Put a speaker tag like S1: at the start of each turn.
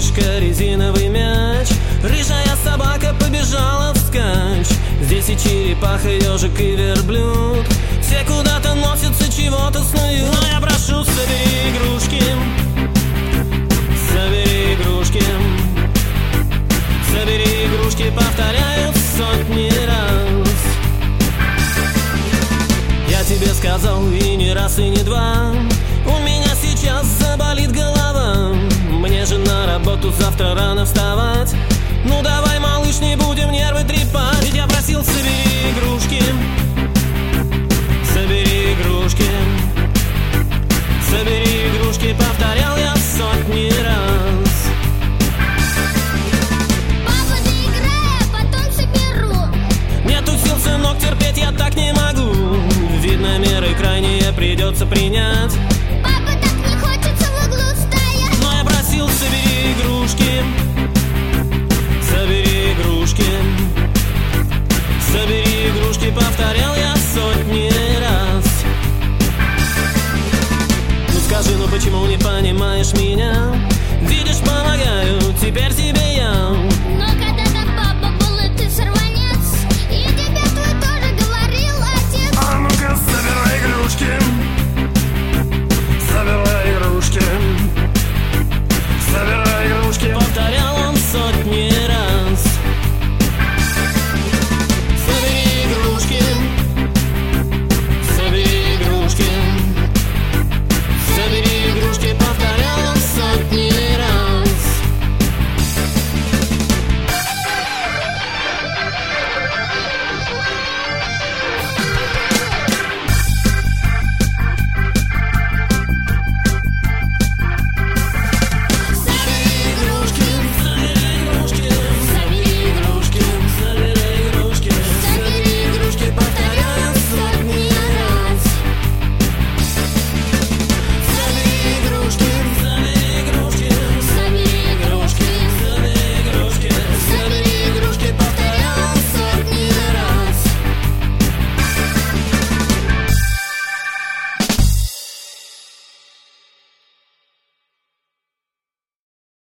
S1: малышка, резиновый мяч. Рыжая собака побежала вскачь. Здесь и черепаха, ежик и верблюд. Все куда-то носятся, чего-то снуют. Но я прошу, собери игрушки, собери игрушки, собери игрушки, повторяю сотни раз. Я тебе сказал и не раз, и не два. У меня сейчас заболит голова. Мне же на работу завтра рано вставать. Ну давай, малыш, не будем нервы трепать. Ведь я просил, собери игрушки, собери игрушки, собери игрушки, повторял я сотни раз.
S2: Папа, доиграй, а потом соберу.
S1: Нету сил, сынок, терпеть я так не могу. Видно, меры крайние придется принять.
S2: Папа, так не хочется в углу стоять.
S1: Но я просил, собери игрушки, собери игрушки, собери игрушки, повторял я сотни раз. Ну скажи, ну почему не понимаешь меня? Видишь, помогаю теперь тебе